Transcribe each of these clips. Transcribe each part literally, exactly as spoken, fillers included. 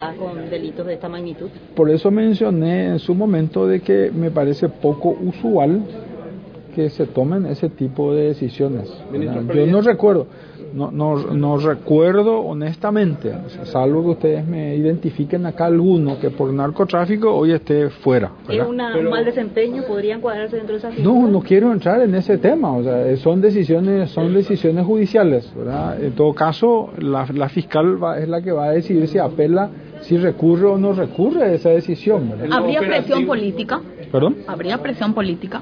con delitos de esta magnitud. Por eso mencioné en su momento de que me parece poco usual que se tomen ese tipo de decisiones. Yo no recuerdo, no, no, no recuerdo honestamente, salvo que ustedes me identifiquen acá alguno que por narcotráfico hoy esté fuera, ¿verdad? ¿Es una, Pero, un mal desempeño? ¿Podría encuadrarse dentro de esa figura? No, no quiero entrar en ese tema, o sea, son decisiones, son decisiones judiciales, ¿verdad? En todo caso, la, la fiscal va, es la que va a decidir si apela, si recurre o no recurre a esa decisión, ¿verdad? ¿Habría presión política? ¿Perdón? ¿Habría presión política?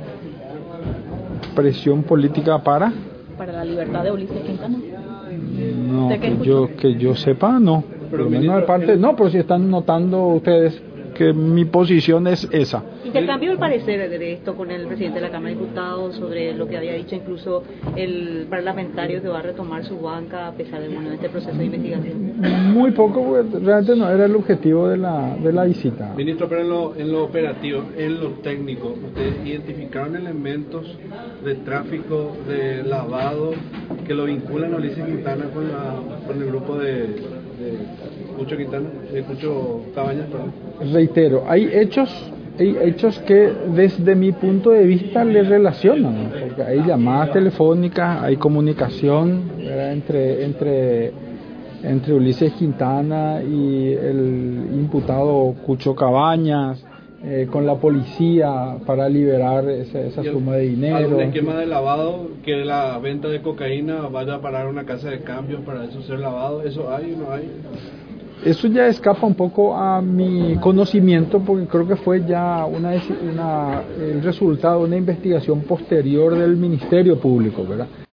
Presión política para Para la libertad de Ulises Quintana. no que yo que yo sepa no por lo menos de parte no, pero si están notando ustedes que mi posición es esa. Intercambió el parecer de esto con el presidente de la Cámara de Diputados sobre lo que había dicho incluso el parlamentario que va a retomar su banca a pesar de, bueno, de este proceso de investigación. Muy poco, porque realmente no era el objetivo de la de la visita. Ministro, pero en lo, en lo operativo, en lo técnico, ¿ustedes identificaron elementos de tráfico, de lavado, que lo vinculan a Ulises Quintana con, la, con el grupo de, de Cucho Quintana, de Cucho Cabañas, perdón? Reitero, hay hechos hay hechos que desde mi punto de vista le relacionan, porque hay llamadas telefónicas, hay comunicación, ¿verdad? entre entre entre Ulises Quintana y el imputado Cucho Cabañas, eh, con la policía para liberar esa, esa suma de dinero. ¿Algún esquema de lavado, que la venta de cocaína vaya a parar a una casa de cambios para eso ser lavado? ¿Eso hay o no hay? Eso ya escapa un poco a mi conocimiento, porque creo que fue ya una, una el resultado de una investigación posterior del Ministerio Público, ¿verdad?